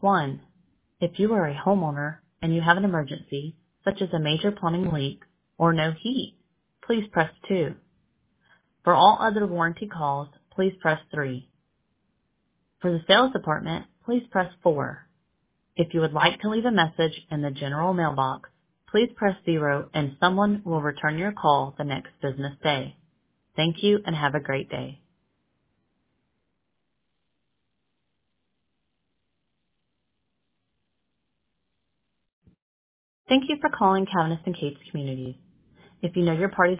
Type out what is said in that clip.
1. If you are a homeowner and you have an emergency, such as a major plumbing leak or no heat, please press 2. For all other warranty calls, please press 3. For the sales department, please press 4. If you would like to leave a message in the general mailbox, please press 0 and someone will return your call the next business day. Thank you and have a great day. Thank you for calling Cavanis and Cates Communities. If you know your party's